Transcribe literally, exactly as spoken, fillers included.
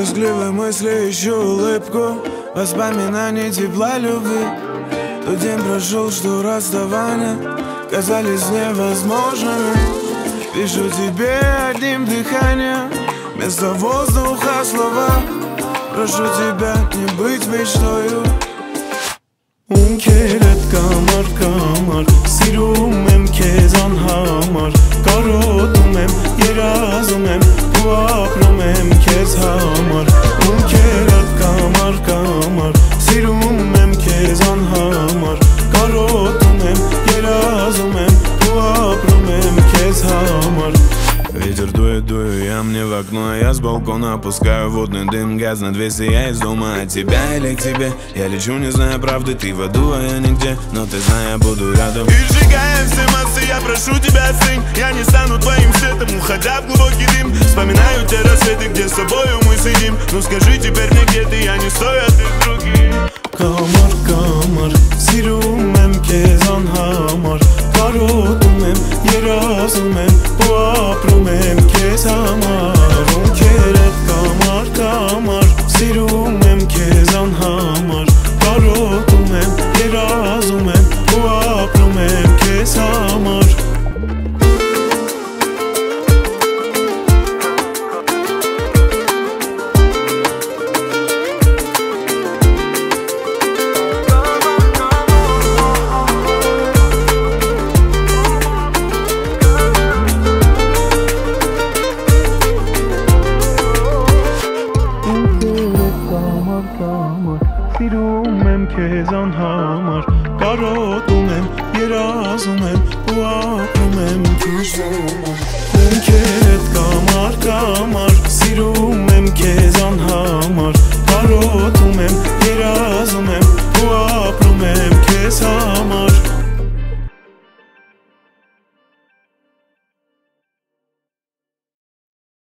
тоскливые мысли, ищу улыбку, воспоминаний тепла любви. Тот день прошел, что расставания казались невозможными. Пишу тебе одним дыханием, вместо воздуха слова. Прошу тебя не быть мечтою. Ունքերդ կամար կամար սիրում եմ քեզ անհամար կարոտում եմ երազում եմ ու ապրում եմ քեզ համար Ունքերդ կամար կամար սիրում եմ քեզ անհամար կարոտում եմ երազում եմ ու ապրում եմ քեզ համար Ветер дует, дую я мне в окно, я с балкона опускаю водный дым, газ на двести, я из дома от тебя или к тебе. Я лечу, не знаю правды, ты в аду, а я нигде, но ты знай, я буду рядом. И сжигая все массы, я прошу тебя, сын, я не стану твоим светом, уходя в глубокий дым. Вспоминаю те рассветы, где с тобою мы сидим. Ну скажи теперь мне, где ты, я не стою, а ты другие. Կամար կամար սիրում եմ քեզ անհամար կարոտում եմ երազում եմ ու ապրում եմ քեզ համար Ունքերդ կամար կամար սիրում եմ քեզ անհամար կարոտում եմ երազում եմ ու ապրում եմ քեզ համար Սիրում եմ քեզ անհամար կարոտում եմ երազում եմ ու ապրում եմ քեզ համար Ունքերդ կամար կամար